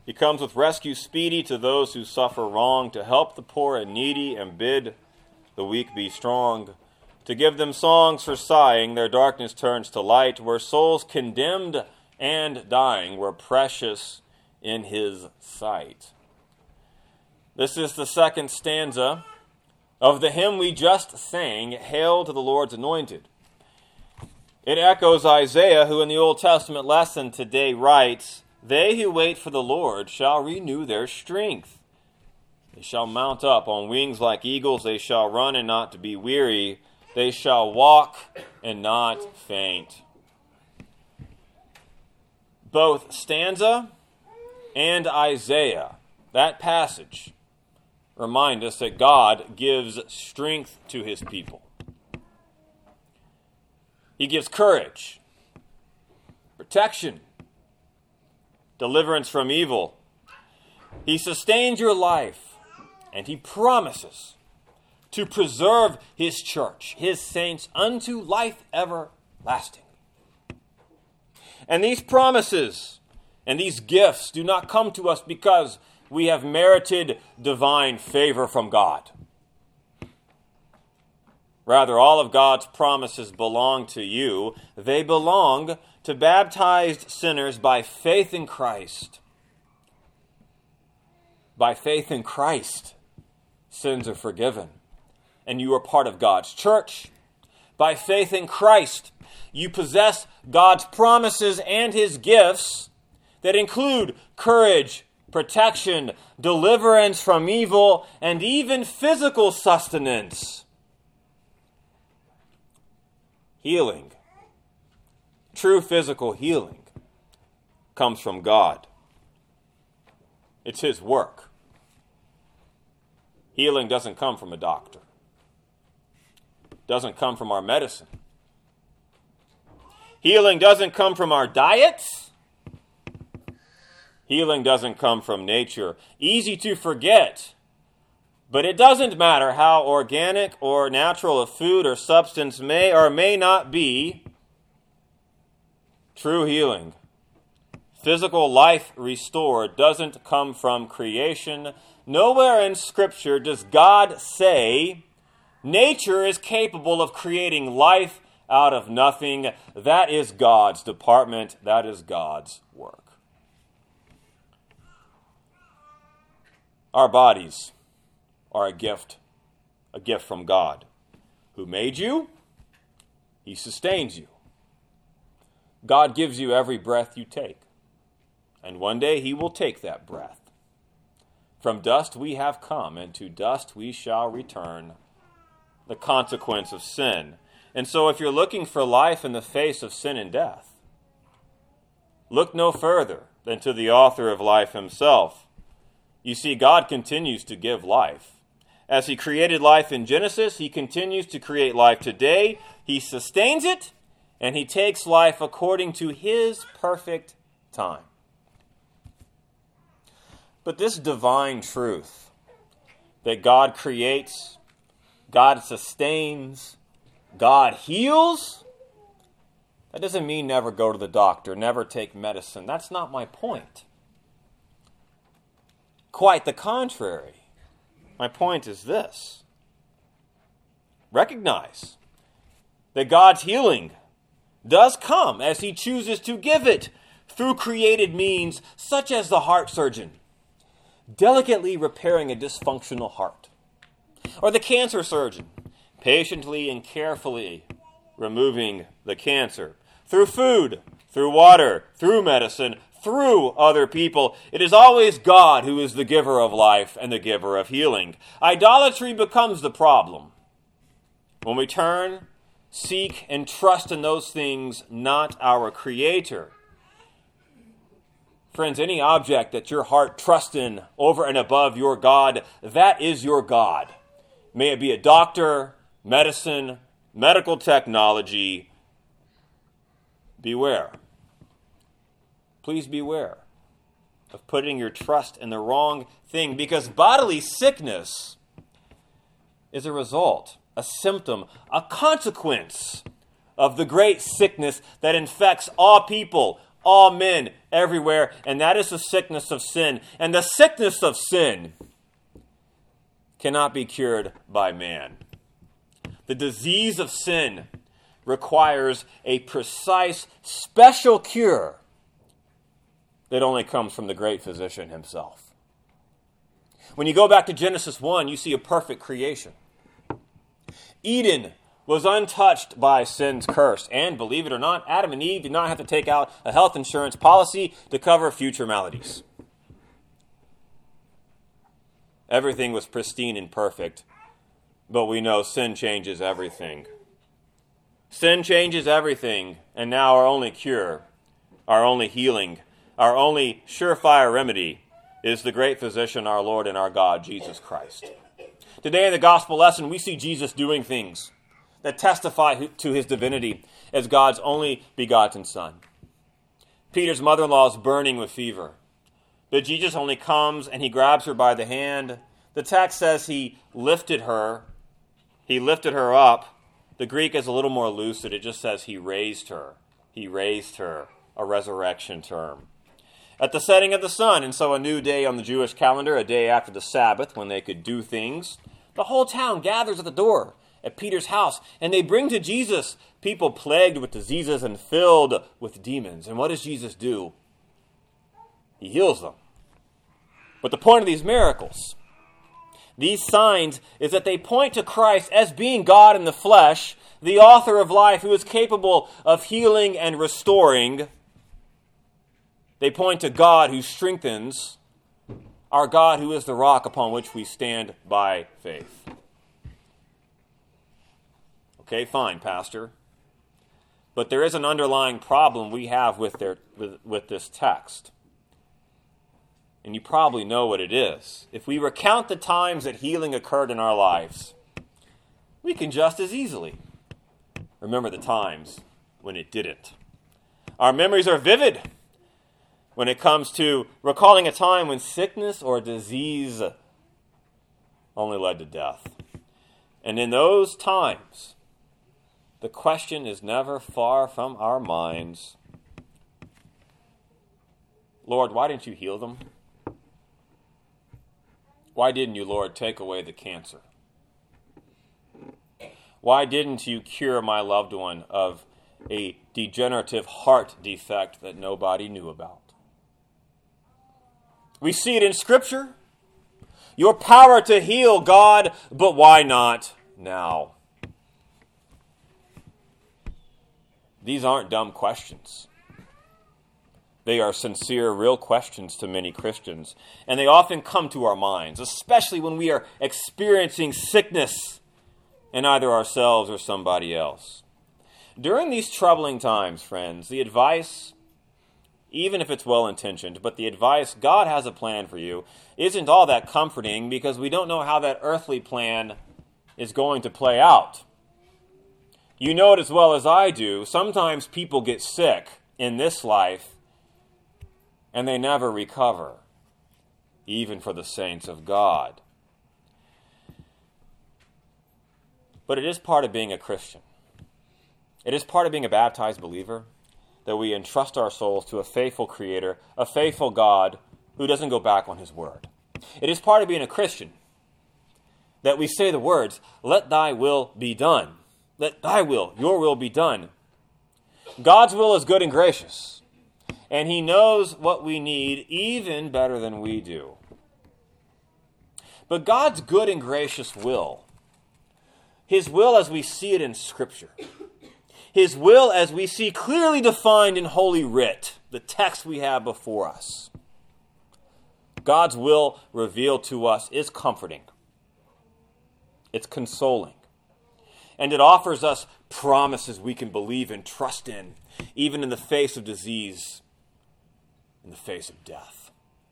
He comes with rescue speedy to those who suffer wrong, to help the poor and needy and bid the weak be strong, to give them songs for sighing, their darkness turns to light, where souls condemned and dying were precious in his sight. This is the second stanza of the hymn we just sang, Hail to the Lord's Anointed. It echoes Isaiah, who in the Old Testament lesson today writes, They who wait for the Lord shall renew their strength. They shall mount up on wings like eagles. They shall run and not to be weary. They shall walk and not faint. Both stanza and Isaiah, that passage, remind us that God gives strength to his people. He gives courage, protection, deliverance from evil. He sustains your life, and he promises to preserve his church, his saints, unto life everlasting. And these promises and these gifts do not come to us because we have merited divine favor from God. Rather, all of God's promises belong to you. They belong to baptized sinners by faith in Christ. By faith in Christ, sins are forgiven, and you are part of God's church. By faith in Christ, you possess God's promises and his gifts that include courage, protection, deliverance from evil, and even physical sustenance. Healing, true physical healing, comes from God. It's his work. Healing doesn't come from a doctor. It doesn't come from our medicine. Healing doesn't come from our diets. Healing doesn't come from nature. Easy to forget, but it doesn't matter how organic or natural a food or substance may or may not be. True healing, physical life restored, doesn't come from creation. Nowhere in Scripture does God say nature is capable of creating life out of nothing. That is God's department. That is God's work. Our bodies are a gift from God, who made you. He sustains you. God gives you every breath you take, and one day he will take that breath. From dust we have come, and to dust we shall return, the consequence of sin. And so if you're looking for life in the face of sin and death, look no further than to the author of life himself. You see, God continues to give life. As he created life in Genesis, he continues to create life today. He sustains it, and he takes life according to his perfect time. But this divine truth that God creates, God sustains, God heals, that doesn't mean never go to the doctor, never take medicine. That's not my point. Quite the contrary. My point is this. Recognize that God's healing does come as he chooses to give it through created means, such as the heart surgeon delicately repairing a dysfunctional heart, or the cancer surgeon patiently and carefully removing the cancer, through food, through water, through medicine, through other people. It is always God who is the giver of life and the giver of healing. Idolatry becomes the problem when we turn, seek, and trust in those things, not our Creator. Friends, any object that your heart trusts in over and above your God, that is your God. May it be a doctor, medicine, medical technology. Beware. Please beware of putting your trust in the wrong thing, because bodily sickness is a result, a symptom, a consequence of the great sickness that infects all people, all men, everywhere, and that is the sickness of sin. And the sickness of sin cannot be cured by man. The disease of sin requires a precise, special cure that only comes from the great physician himself. When you go back to Genesis 1, you see a perfect creation. Eden was untouched by sin's curse. And believe it or not, Adam and Eve did not have to take out a health insurance policy to cover future maladies. Everything was pristine and perfect. But we know sin changes everything. Sin changes everything. And now our only cure, our only healing, our only surefire remedy is the great physician, our Lord and our God, Jesus Christ. Today in the gospel lesson, we see Jesus doing things that testify to his divinity as God's only begotten Son. Peter's mother-in-law is burning with fever, but Jesus only comes and he grabs her by the hand. The text says he lifted her up. The Greek is a little more lucid. It just says he raised her. He raised her, a resurrection term. At the setting of the sun, and so a new day on the Jewish calendar, a day after the Sabbath when they could do things, the whole town gathers at the door at Peter's house, and they bring to Jesus people plagued with diseases and filled with demons. And what does Jesus do? He heals them. But the point of these miracles, these signs, is that they point to Christ as being God in the flesh, the author of life, who is capable of healing and restoring. They point to God who strengthens, our God who is the rock upon which we stand by faith. Okay, fine, Pastor. But there is an underlying problem we have with this text. And you probably know what it is. If we recount the times that healing occurred in our lives, we can just as easily remember the times when it didn't. Our memories are vivid when it comes to recalling a time when sickness or disease only led to death. And in those times, the question is never far from our minds. Lord, why didn't you heal them? Why didn't you, Lord, take away the cancer? Why didn't you cure my loved one of a degenerative heart defect that nobody knew about? We see it in Scripture. Your power to heal, God, but why not now? These aren't dumb questions. They are sincere, real questions to many Christians. And they often come to our minds, especially when we are experiencing sickness in either ourselves or somebody else. During these troubling times, friends, the advice, even if it's well-intentioned, but the advice, God has a plan for you, isn't all that comforting because we don't know how that earthly plan is going to play out. You know it as well as I do. Sometimes people get sick in this life and they never recover, even for the saints of God. But it is part of being a Christian. It is part of being a baptized believer that we entrust our souls to a faithful Creator, a faithful God who doesn't go back on His word. It is part of being a Christian that we say the words, "Let thy will be done." Let thy will, your will be done. God's will is good and gracious, and He knows what we need even better than we do. But God's good and gracious will, His will as we see it in Scripture, His will as we see clearly defined in Holy Writ, the text we have before us, God's will revealed to us is comforting. It's consoling. And it offers us promises we can believe and trust in, even in the face of disease, in the face of death.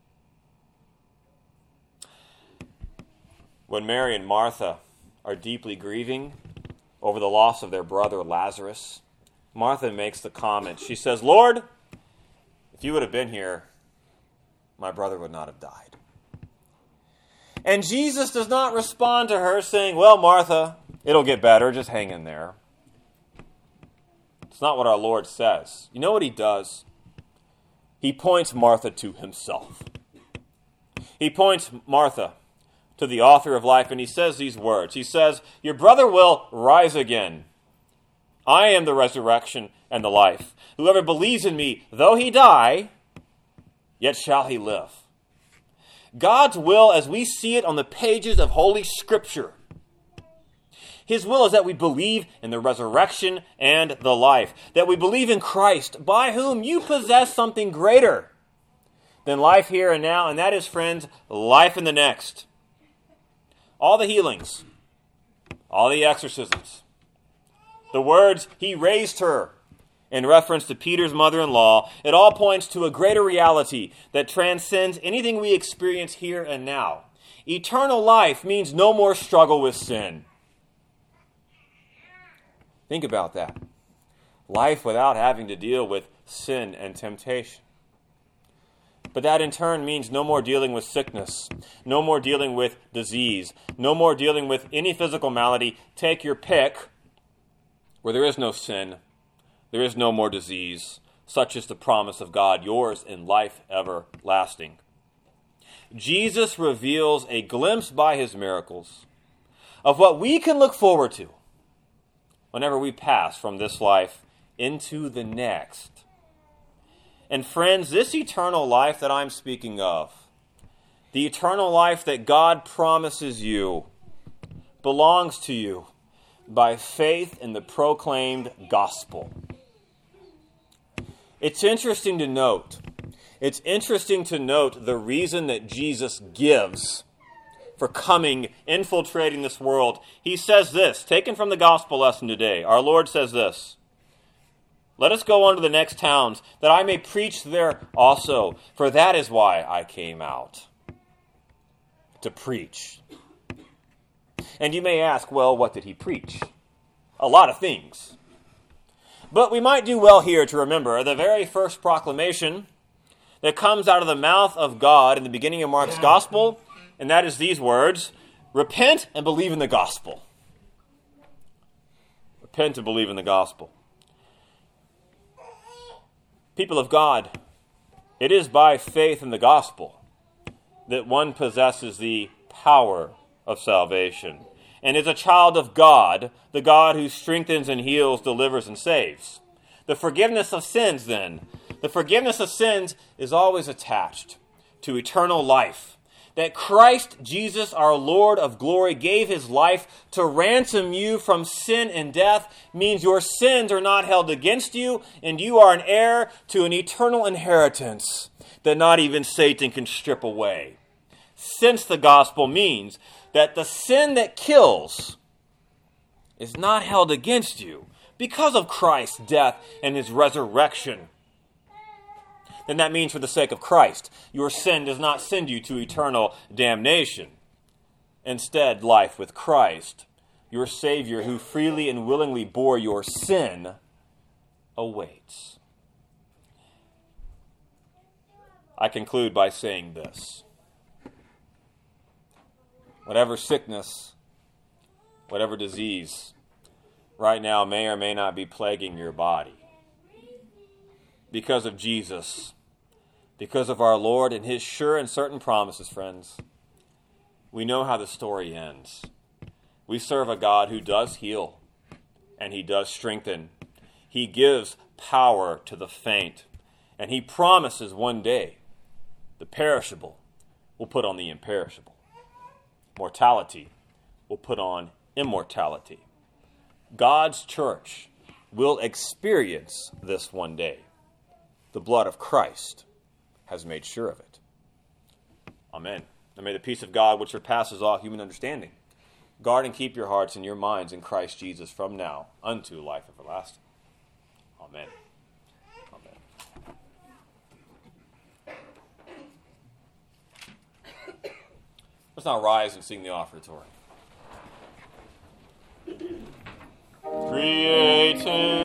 When Mary and Martha are deeply grieving over the loss of their brother Lazarus, Martha makes the comment. She says, "Lord, if you would have been here, my brother would not have died." And Jesus does not respond to her saying, "Well, Martha, it'll get better, just hang in there." It's not what our Lord says. You know what He does? he points Martha to himself. He points Martha to the author of life, and he says these words. He says, "Your brother will rise again. I am the resurrection and the life. Whoever believes in me, though he die, yet shall he live." God's will, as we see it on the pages of Holy Scripture, His will is that we believe in the resurrection and the life, that we believe in Christ, by whom you possess something greater than life here and now, and that is, friends, life in the next. All the healings, all the exorcisms, the words, "He raised her," in reference to Peter's mother-in-law, it all points to a greater reality that transcends anything we experience here and now. Eternal life means no more struggle with sin. Think about that. Life without having to deal with sin and temptation. But that in turn means no more dealing with sickness, no more dealing with disease, no more dealing with any physical malady. Take your pick. Where there is no sin, there is no more disease. Such is the promise of God, yours in life everlasting. Jesus reveals a glimpse by his miracles of what we can look forward to whenever we pass from this life into the next. And friends, this eternal life that I'm speaking of, the eternal life that God promises you, belongs to you by faith in the proclaimed gospel. It's interesting to note the reason that Jesus gives for coming, infiltrating this world. He says this, taken from the gospel lesson today. Our Lord says this, "Let us go on to the next towns, that I may preach there also, for that is why I came out, to preach." And you may ask, well, what did he preach? A lot of things. But we might do well here to remember the very first proclamation that comes out of the mouth of God in the beginning of Mark's gospel, and that is these words, "Repent and believe in the gospel." Repent and believe in the gospel. People of God, it is by faith in the gospel that one possesses the power of salvation and is a child of God, the God who strengthens and heals, delivers and saves. The forgiveness of sins, then, the forgiveness of sins is always attached to eternal life. That Christ Jesus, our Lord of glory, gave his life to ransom you from sin and death means your sins are not held against you, and you are an heir to an eternal inheritance that not even Satan can strip away. Since the gospel means that the sin that kills is not held against you because of Christ's death and his resurrection, then that means for the sake of Christ, your sin does not send you to eternal damnation. Instead, life with Christ, your Savior who freely and willingly bore your sin, awaits. I conclude by saying this. Whatever sickness, whatever disease right now may or may not be plaguing your body, because of Jesus, because of our Lord and his sure and certain promises, friends, we know how the story ends. We serve a God who does heal and he does strengthen. He gives power to the faint, and he promises one day the perishable will put on the imperishable. Mortality will put on immortality. God's church will experience this one day. The blood of Christ has made sure of it. Amen. And may the peace of God, which surpasses all human understanding, guard and keep your hearts and your minds in Christ Jesus from now unto life everlasting. Amen. Amen. Let's now rise and sing the offertory. Created